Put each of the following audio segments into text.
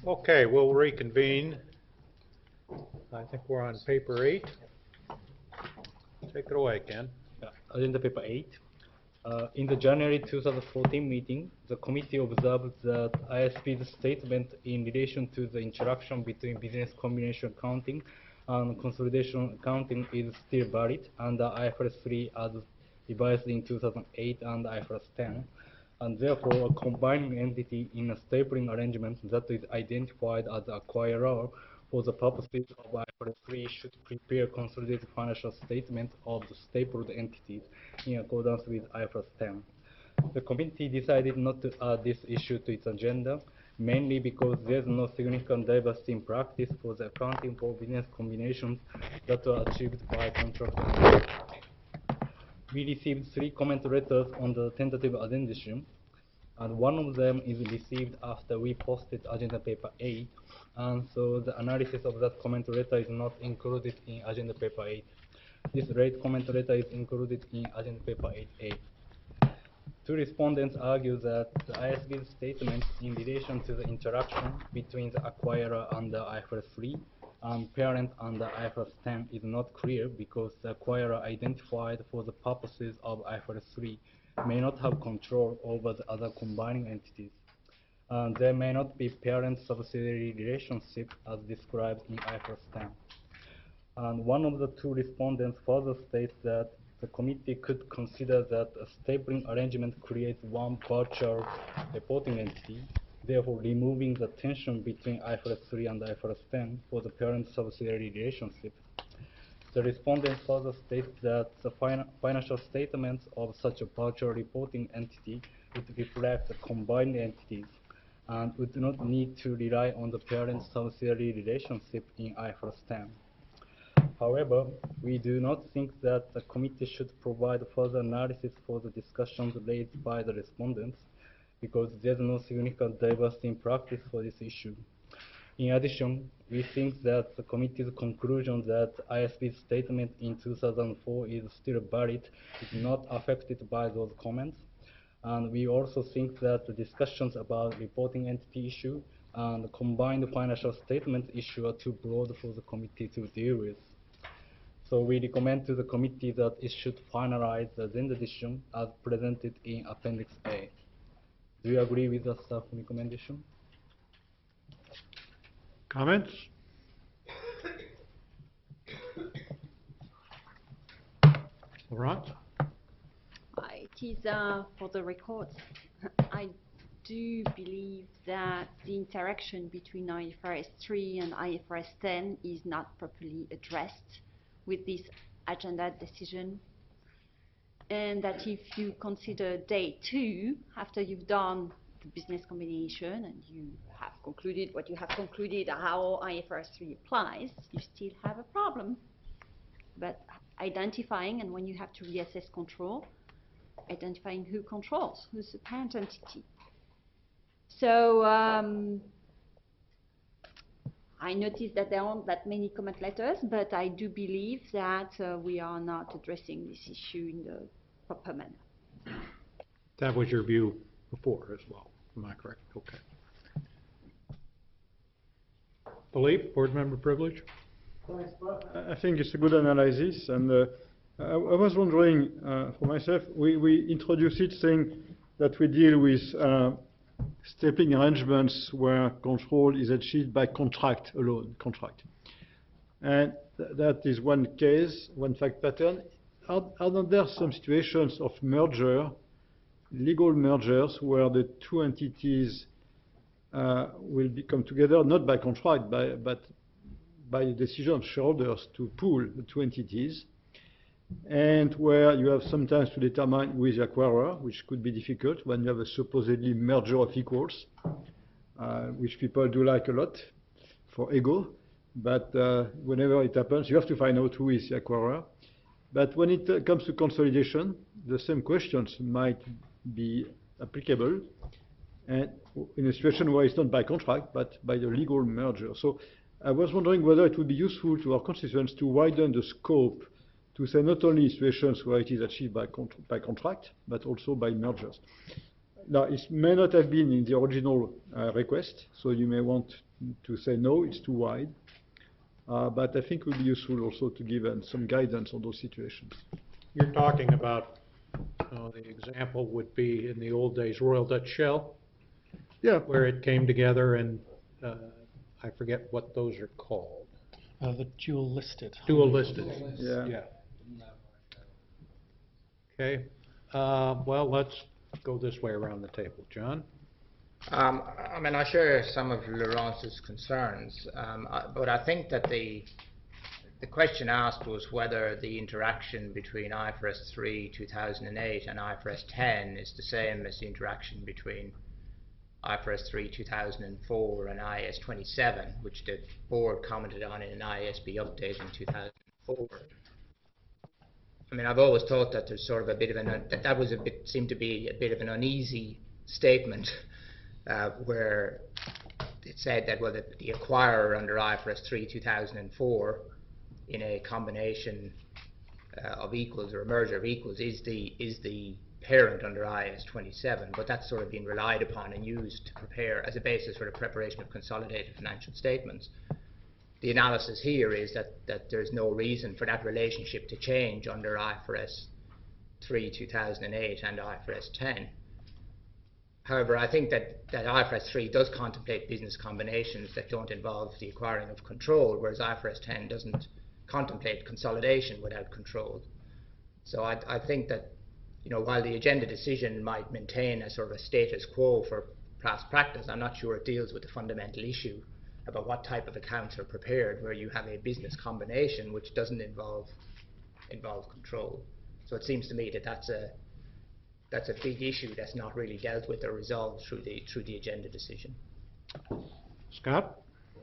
Okay, we'll reconvene. I think we're on paper 8. Take it away, Ken. Agenda paper 8. In the January 2014 meeting, the committee observed that ISP's statement in relation to the interaction between business combination accounting and consolidation accounting is still valid under IFRS 3 as revised in 2008 and IFRS 10, and therefore a combining entity in a stapling arrangement that is identified as the acquirer for the purposes of IFRS 3 should prepare consolidated financial statement of the stapled entities in accordance with IFRS 10. The committee decided not to add this issue to its agenda, mainly because there's no significant diversity in practice for the accounting for business combinations that were achieved by contract. We received 3 comment letters on the tentative addendum, and one of them is received after we posted agenda paper 8, and so the analysis of that comment letter is not included in agenda paper 8. This rate comment letter is included in agenda paper 8A. 2 respondents argue that the ISB's statement in relation to the interaction between the acquirer under IFRS 3 and parent under IFRS 10 is not clear because the acquirer identified for the purposes of IFRS 3 may not have control over the other combining entities. There may not be parent-subsidiary relationship as described in IFRS 10. And one of the 2 respondents further states that the committee could consider that a stapling arrangement creates one virtual reporting entity, therefore removing the tension between IFRS 3 and IFRS 10 for the parent-subsidiary relationship. The respondent further states that the financial statements of such a virtual reporting entity would reflect the combined entities and would not need to rely on the parent-subsidiary relationship in IFRS 10. However, we do not think that the committee should provide further analysis for the discussions raised by the respondents because there's no significant diversity in practice for this issue. In addition, we think that the committee's conclusion that ISB's statement in 2004 is still valid is not affected by those comments. And we also think that the discussions about reporting entity issue and combined financial statement issue are too broad for the committee to deal with. So we recommend to the committee that it should finalize the agenda decision as presented in Appendix A. Do you agree with the staff recommendation? Comments? Laurent? It is for the record. I do believe that the interaction between IFRS 3 and IFRS 10 is not properly addressed with this agenda decision, and that if you consider day 2, after you've done the business combination and you have concluded what you have concluded how IFRS 3 applies, you still have a problem. But identifying, and when you have to reassess control, identifying who controls, who's the parent entity. So I noticed that there aren't that many comment letters, but I do believe that we are not addressing this issue in the proper manner. That was your view before as well, am I correct? Okay. Philippe, board member privilege? Thanks, Bob. I think it's a good analysis, and I was wondering for myself, we introduced it saying that we deal with stapling arrangements where control is achieved by contract alone, and that is one case, one fact pattern. Are there some situations of merger, legal mergers, where the 2 entities will come together, not by contract, but by the decision of shareholders to pool the 2 entities, and where you have sometimes to determine who is the acquirer, which could be difficult when you have a supposedly merger of equals, which people do like a lot for ego, but whenever it happens, you have to find out who is the acquirer. But when it comes to consolidation, the same questions might be applicable, and in a situation where it's not by contract, but by the legal merger. So I was wondering whether it would be useful to our constituents to widen the scope to say not only situations where it is achieved by contract, but also by mergers. now, it may not have been in the original request, so you may want to say no, it's too wide. But I think it would be useful also to give some guidance on those situations. You're talking about, the example would be in the old days, Royal Dutch Shell, Yeah, where it came together and I forget what those are called. The dual listed. Dual listed. yeah. Okay. Well, let's go this way around the table. John? I mean, I share some of Laurence's concerns, but I think that the question asked was whether the interaction between IFRS 3 2008 and IFRS 10 is the same as the interaction between IFRS 3 2004 and IAS 27, which the board commented on in an IASB update in 2004. I mean, I've always thought that there's sort of a bit of seemed to be a bit of an uneasy statement, where it said that, well, the acquirer under IFRS 3 2004 in a combination of equals or a merger of equals is the parent under IAS 27, but that's sort of been relied upon and used to prepare as a basis for the preparation of consolidated financial statements. The analysis here is that there's no reason for that relationship to change under IFRS 3 2008 and IFRS 10. However, I think that IFRS 3 does contemplate business combinations that don't involve the acquiring of control, whereas IFRS 10 doesn't contemplate consolidation without control. So I think that, while the agenda decision might maintain a sort of a status quo for past practice, I'm not sure it deals with the fundamental issue about what type of accounts are prepared where you have a business combination which doesn't involve control. So it seems to me that that's a big issue that's not really dealt with or resolved through the agenda decision. Scott?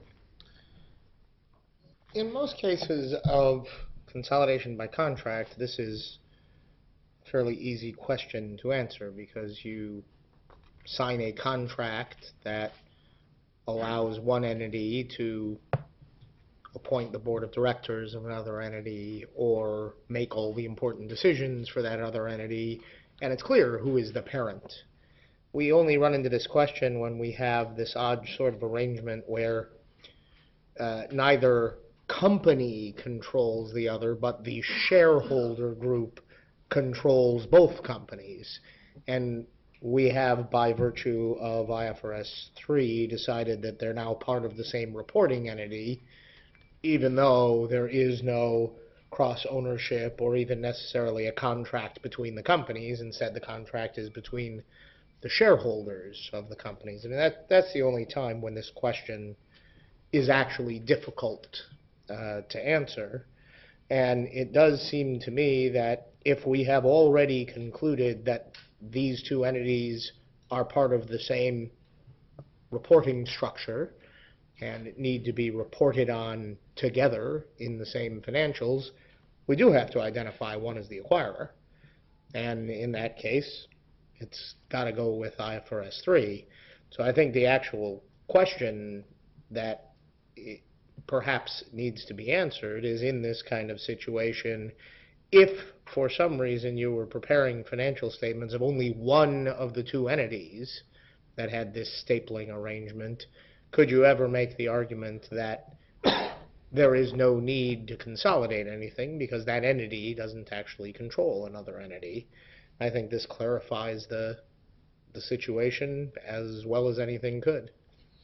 In most cases of consolidation by contract, this is a fairly easy question to answer because you sign a contract that allows one entity to appoint the board of directors of another entity or make all the important decisions for that other entity, and it's clear who is the parent. We only run into this question when we have this odd sort of arrangement where neither company controls the other, but the shareholder group controls both companies. And we have, by virtue of IFRS 3, decided that they're now part of the same reporting entity, even though there is no cross-ownership or even necessarily a contract between the companies. Instead, the contract is between the shareholders of the companies. I mean, that's the only time when this question is actually difficult to answer. And it does seem to me that if we have already concluded that these two entities are part of the same reporting structure and need to be reported on together in the same financials, we do have to identify one as the acquirer. And in that case, it's got to go with IFRS 3. So I think the actual question that perhaps needs to be answered is, in this kind of situation, if for some reason you were preparing financial statements of only one of the two entities that had this stapling arrangement, could you ever make the argument that there is no need to consolidate anything because that entity doesn't actually control another entity? I think this clarifies the situation as well as anything could.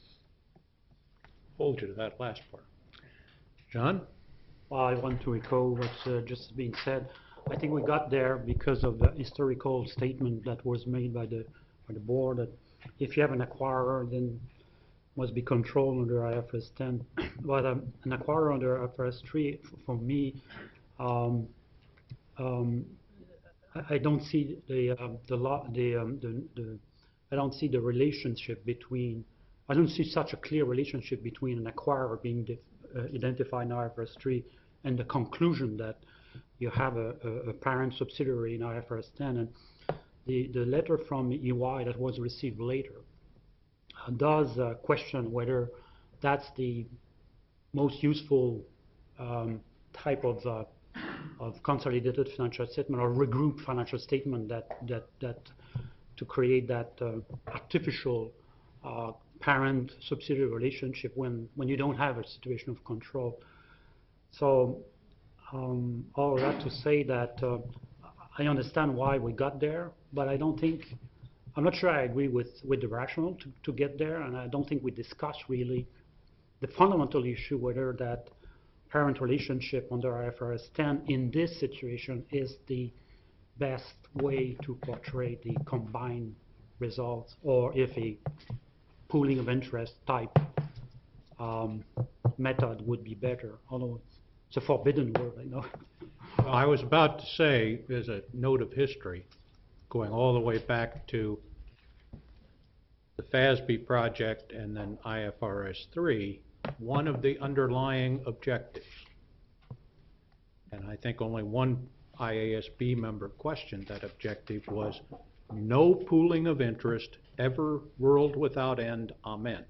Hold you to that last part. John? Well, I want to echo what's just been said. I think we got there because of the historical statement that was made by the board that if you have an acquirer, then must be controlled under IFRS 10. But an acquirer under IFRS 3, for me, I don't see I don't see the relationship between. I don't see such a clear relationship between an acquirer being identified in IFRS 3 and the conclusion that you have a parent subsidiary in IFRS 10. And the letter from EY that was received later does question whether that's the most useful type of consolidated financial statement or regrouped financial statement that to create that artificial parent-subsidiary relationship when you don't have a situation of control. So all of that to say that I understand why we got there, but I'm not sure I agree with the rationale to get there, and I don't think we discussed really the fundamental issue whether that parent relationship under IFRS 10 in this situation is the best way to portray the combined results, or if a pooling of interest type method would be better, although it's a forbidden word, I know. Well, I was about to say, as a note of history, going all the way back to the FASB project and then IFRS 3, one of the underlying objectives, and I think only one IASB member questioned that objective, was no pooling of interest ever, world without end, amen.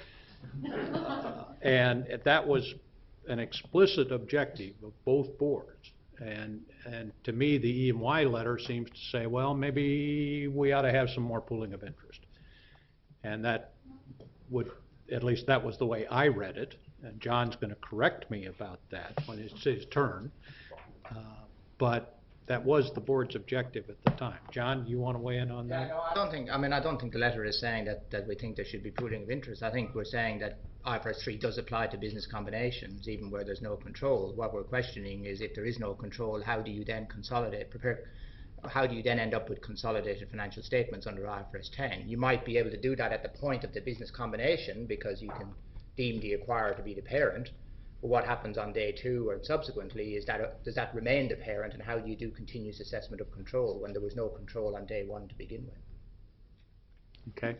And that was an explicit objective of both boards. And to me, the E&Y letter seems to say, well, maybe we ought to have some more pooling of interest. And that would, at least that was the way I read it. And John's going to correct me about that when it's his turn. But that was the board's objective at the time. John, you want to weigh in on that? No, I don't think the letter is saying that we think there should be pooling of interest. I think we're saying that IFRS 3 does apply to business combinations, even where there's no control. What we're questioning is, if there is no control, how do you then how do you then end up with consolidated financial statements under IFRS 10? You might be able to do that at the point of the business combination because you can deem the acquirer to be the parent. But what happens on day 2 or subsequently is that does that remain the parent, and how do you do continuous assessment of control when there was no control on day 1 to begin with? Okay.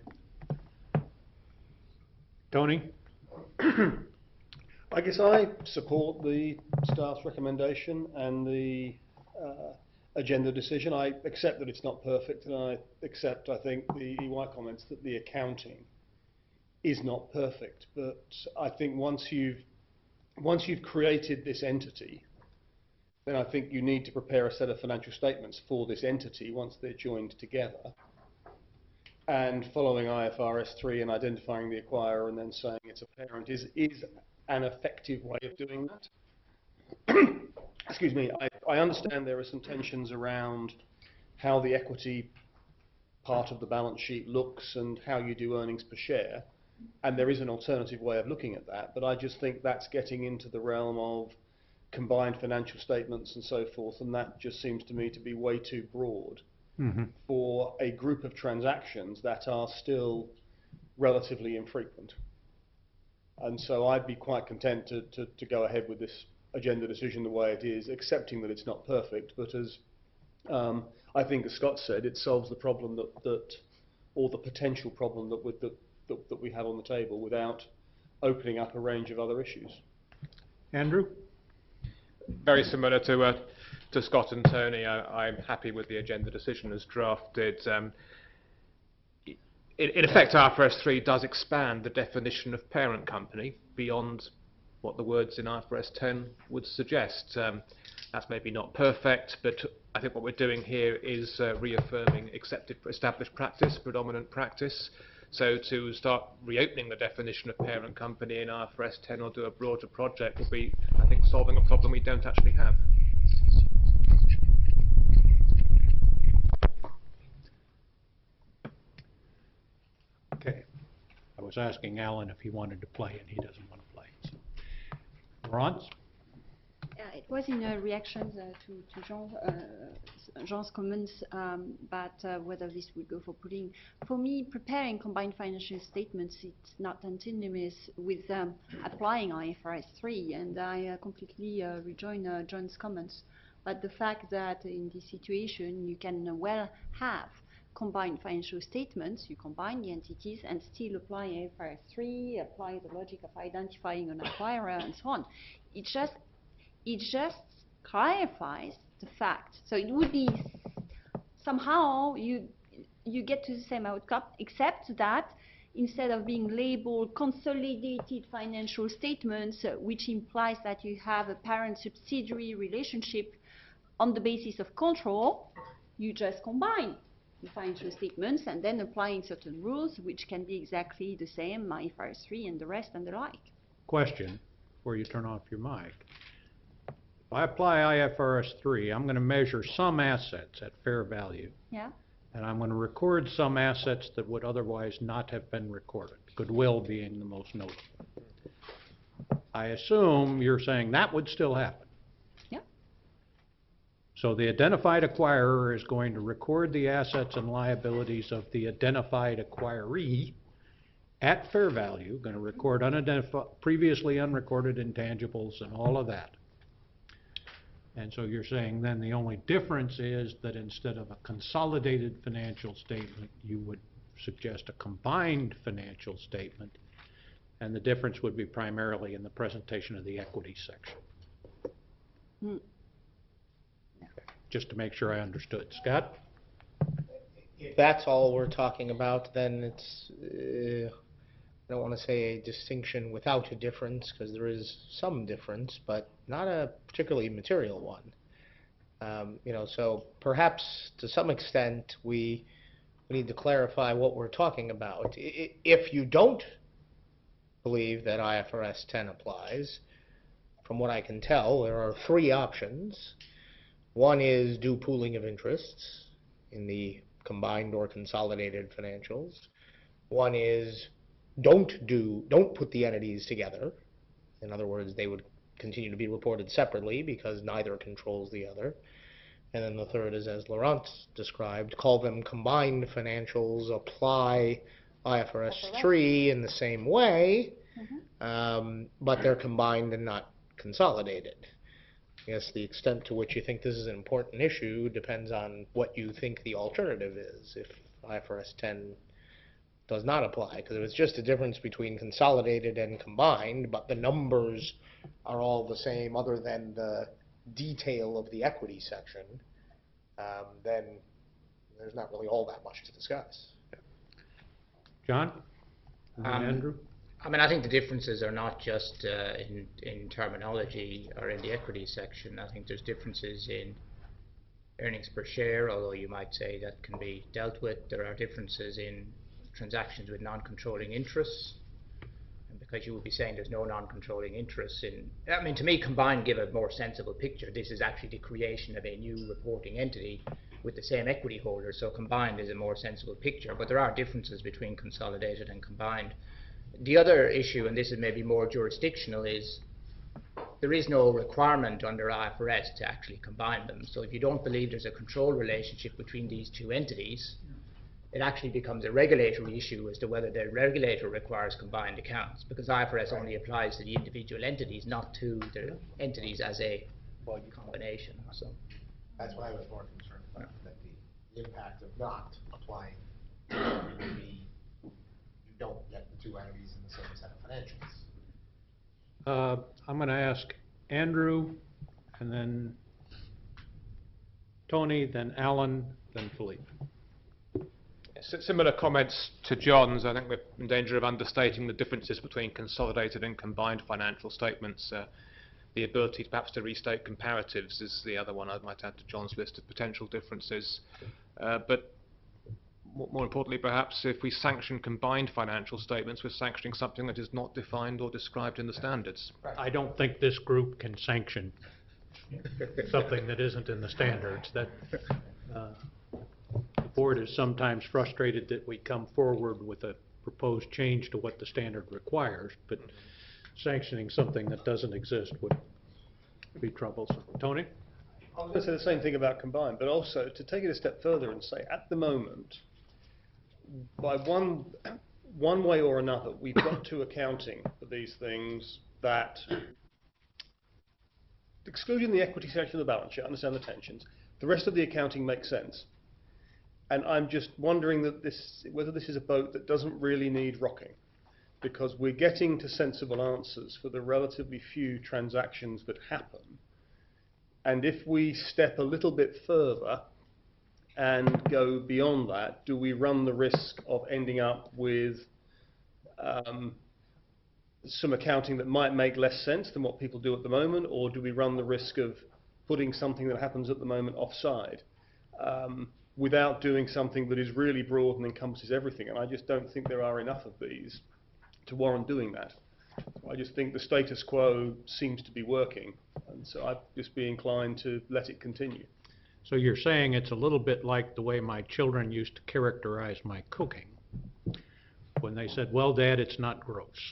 Tony? I guess I support the staff's recommendation and the agenda decision. I accept that it's not perfect, and I accept, I think, the EY comments that the accounting is not perfect. But I think once you've created this entity, then I think you need to prepare a set of financial statements for this entity once they're joined together. And following IFRS 3 and identifying the acquirer and then saying it's a parent is an effective way of doing that. Excuse me, I understand there are some tensions around how the equity part of the balance sheet looks and how you do earnings per share. And there is an alternative way of looking at that, but I just think that's getting into the realm of combined financial statements and so forth, and that just seems to me to be way too broad for a group of transactions that are still relatively infrequent. And so I'd be quite content to go ahead with this agenda decision the way it is, accepting that it's not perfect, but as I think as Scott said, it solves the problem or the potential problem that we have on the table without opening up a range of other issues. Andrew? Very similar to Scott and Tony. I'm happy with the agenda decision as drafted. In effect, IFRS 3 does expand the definition of parent company beyond what the words in IFRS 10 would suggest. That's maybe not perfect, but I think what we're doing here is reaffirming established practice, predominant practice. So to start reopening the definition of parent company in IFRS 10 or do a broader project will be, I think, solving a problem we don't actually have. Okay. I was asking Alan if he wanted to play, and he doesn't want to play. So. Laurence? It was in a reaction to Jean's comments about whether this would go for pooling. For me, preparing combined financial statements, it's not antinomous with applying IFRS 3, and I completely rejoin John's comments. But the fact that in this situation you can well have combined financial statements, you combine the entities and still apply IFRS 3, apply the logic of identifying an acquirer and so on. It just clarifies the fact. So it would be somehow you get to the same outcome, except that instead of being labeled consolidated financial statements, which implies that you have a parent-subsidiary relationship on the basis of control, you just combine the financial statements and then applying certain rules which can be exactly the same, IFRS 3 and the rest and the like. Question, before you turn off your mic. If I apply IFRS 3, I'm going to measure some assets at fair value, Yeah? and I'm going to record some assets that would otherwise not have been recorded, goodwill being the most notable. I assume you're saying that would still happen. Yeah. So the identified acquirer is going to record the assets and liabilities of the identified acquiree at fair value, going to record previously unrecorded intangibles and all of that. And so you're saying then the only difference is that instead of a consolidated financial statement, you would suggest a combined financial statement, and the difference would be primarily in the presentation of the equity section. Mm. Just to make sure I understood. Scott? If that's all we're talking about, then it's, I don't want to say a distinction without a difference, because there is some difference, but not a particularly material one. So perhaps to some extent we need to clarify what we're talking about. If you don't believe that IFRS 10 applies, from what I can tell, there are three options. One is do pooling of interests in the combined or consolidated financials. One is don't put the entities together. In other words, they would continue to be reported separately because neither controls the other. And then the third is, as Laurent described, call them combined financials, apply IFRS 3 in the same way, but they're combined and not consolidated. I guess the extent to which you think this is an important issue depends on what you think the alternative is if IFRS 10 does not apply, because if it's just a difference between consolidated and combined, but the numbers are all the same other than the detail of the equity section, then there's not really all that much to discuss. John? And then Andrew? I think the differences are not just in terminology or in the equity section. I think there's differences in earnings per share, although you might say that can be dealt with. There are differences in transactions with non-controlling interests, and because you would be saying there's no non-controlling interests to me combined give a more sensible picture. This is actually the creation of a new reporting entity with the same equity holder, so combined is a more sensible picture, but there are differences between consolidated and combined. The other issue, and this is maybe more jurisdictional, is there is no requirement under IFRS to actually combine them. So if you don't believe there's a control relationship between these two entities, it actually becomes a regulatory issue as to whether the regulator requires combined accounts, because IFRS only applies to the individual entities, not to the entities as a combination. So That's what I was more concerned about, that the impact of not applying would be you don't get the two entities in the same set of financials. I'm going to ask Andrew, and then Tony, then Alan, then Philippe. Similar comments to John's. I think we're in danger of understating the differences between consolidated and combined financial statements. The ability perhaps to restate comparatives is the other one I might add to John's list of potential differences. But more importantly, perhaps, if we sanction combined financial statements, we're sanctioning something that is not defined or described in the standards. I don't think this group can sanction something that isn't in the standards. That the board is sometimes frustrated that we come forward with a proposed change to what the standard requires, but sanctioning something that doesn't exist would be troublesome. Tony? I was going to say the same thing about combined, but also to take it a step further and say, at the moment, by one way or another, we've got to accounting for these things that, excluding the equity section of the balance sheet, I understand the tensions, the rest of the accounting makes sense. And I'm just wondering whether this is a boat that doesn't really need rocking, because we're getting to sensible answers for the relatively few transactions that happen. And if we step a little bit further and go beyond that, do we run the risk of ending up with some accounting that might make less sense than what people do at the moment, or do we run the risk of putting something that happens at the moment offside? without doing something that is really broad and encompasses everything. And I just don't think there are enough of these to warrant doing that. I just think the status quo seems to be working, and so I'd just be inclined to let it continue. So you're saying it's a little bit like the way my children used to characterize my cooking, when they said, "Well, Dad, it's not gross."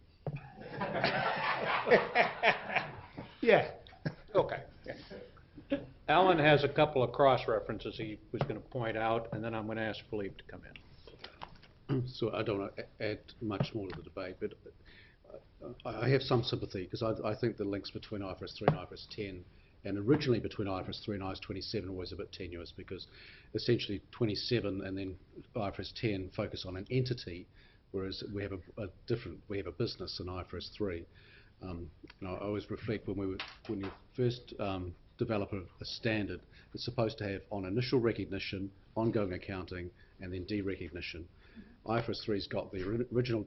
Yeah. Okay. Alan has a couple of cross-references he was going to point out, and then I'm going to ask Philippe to come in. So I don't want to add much more to the debate, but I have some sympathy because I think the links between IFRS 3 and IFRS 10, and originally between IFRS 3 and IFRS 27, was a bit tenuous, because essentially 27 and then IFRS 10 focus on an entity, whereas we have we have a business in IFRS 3. I always reflect when you first develop a standard, it's supposed to have on initial recognition, ongoing accounting, and then derecognition. IFRS 3's got the original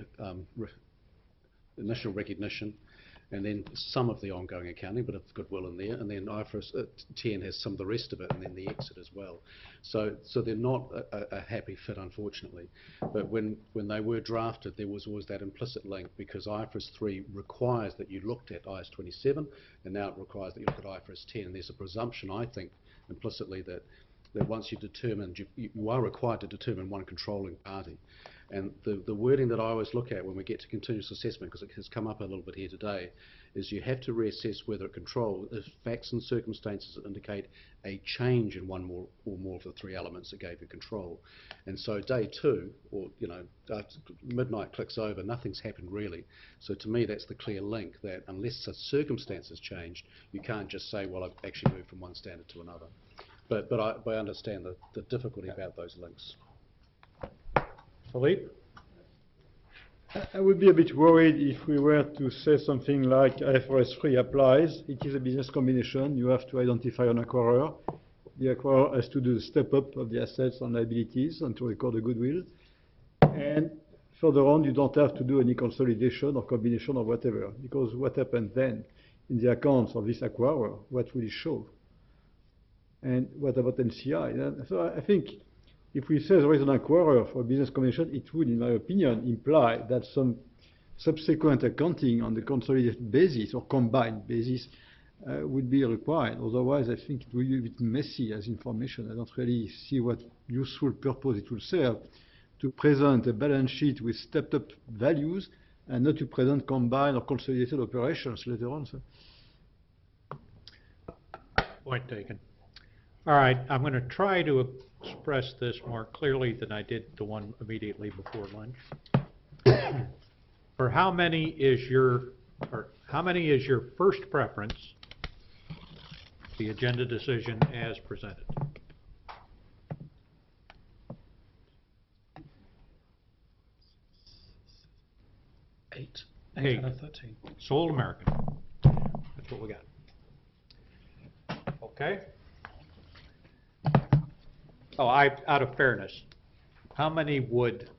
initial recognition, and then some of the ongoing accounting, but it's goodwill in there, and then IFRS 10 has some of the rest of it, and then the exit as well. So they're not a happy fit, unfortunately. But when they were drafted, there was always that implicit link, because IFRS 3 requires that you looked at IAS 27, and now it requires that you look at IFRS 10. And there's a presumption, I think, implicitly that once you've determined, you are required to determine one controlling party. And the wording that I always look at when we get to continuous assessment, because it has come up a little bit here today, is you have to reassess whether it controls if facts and circumstances indicate a change in one or more of the three elements that gave you control. And so day two, or after midnight clicks over, nothing's happened really. So to me, that's the clear link, that unless the circumstances changed, you can't just say, well, I've actually moved from one standard to another. But I understand the difficulty about those links. Philippe? I would be a bit worried if we were to say something like IFRS 3 applies. It is a business combination. You have to identify an acquirer. The acquirer has to do the step up of the assets and liabilities and to record the goodwill. And further on, you don't have to do any consolidation or combination or whatever, because what happens then in the accounts of this acquirer, what will it show? And what about NCI? So I think if we say there is an acquirer for a business combination, it would, in my opinion, imply that some subsequent accounting on the consolidated basis or combined basis would be required. Otherwise, I think it will be a bit messy as information. I don't really see what useful purpose it will serve to present a balance sheet with stepped up values and not to present combined or consolidated operations later on. So. Point taken. All right, I'm going to try to express this more clearly than I did the one immediately before lunch. For how many is your first preference the agenda decision as presented? 8. 8 out of 13. Sold American. That's what we got. Okay. Oh, out of fairness, how many would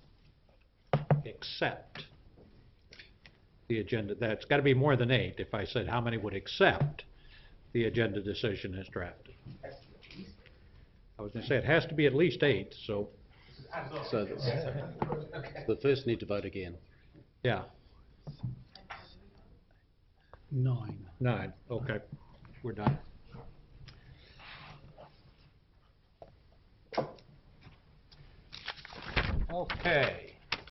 accept the agenda? That's got to be more than 8 if I said how many would accept the agenda decision as drafted. I was going to say it has to be at least 8, so. So the first need to vote again. Yeah. 9. 9, okay, we're done. Okay.